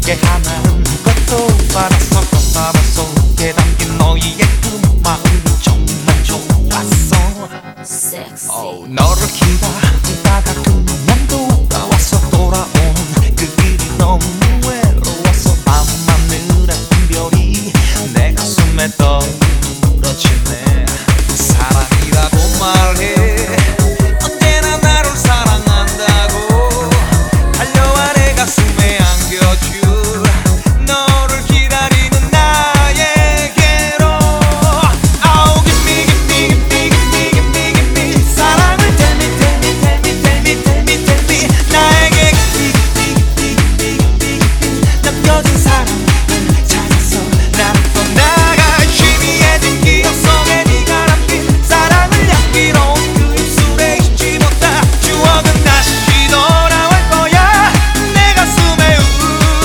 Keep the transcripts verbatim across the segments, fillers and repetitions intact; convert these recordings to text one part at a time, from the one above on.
함께 하는 것도 알았어. 바람 속에 담긴 너희의 그 마음이 정말 좋았어. oh, 너를 기다리다가 그냥 돌아왔어. 돌아온 그 길이 너무 외로웠어. 밤하늘의 별이 내 가슴에 떠들어지네. 사랑이라고 말해 언제나 나를 사랑한다고 달려와 내 가슴에 안겨줄 너를 기다리는 나에게로. Oh give me give me give me give me give me give me 사랑을 tell me tell me tell me tell me tell me tell me 나에게 give me give me give me give me 남겨진 사랑을 찾아서 나를 떠나가. 희미해진 기억 속에 네가 남긴 사랑을 향기로 그 입술에 잊지 못한 추억은 다시 돌아올 거야 내 가슴의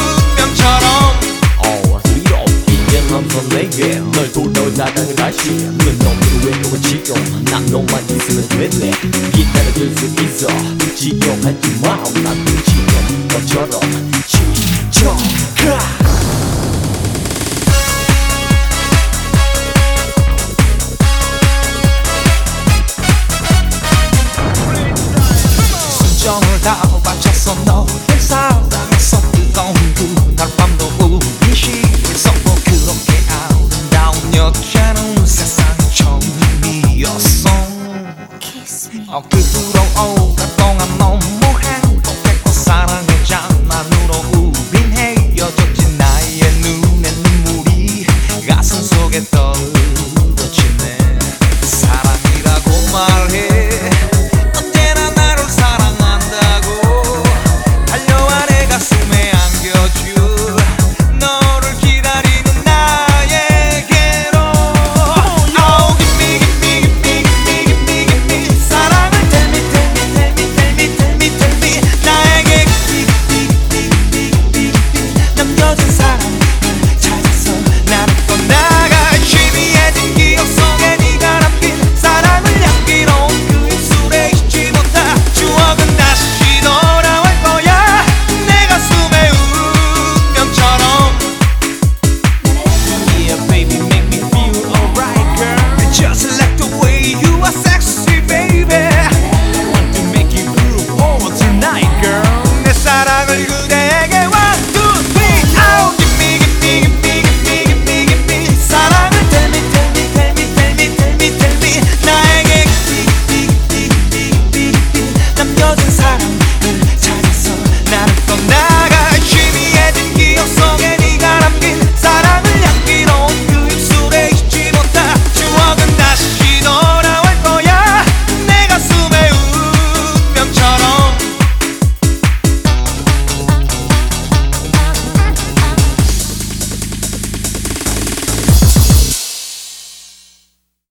운명처럼. 어, 스리로 이젠 없어 내게 널 돌려다가 다시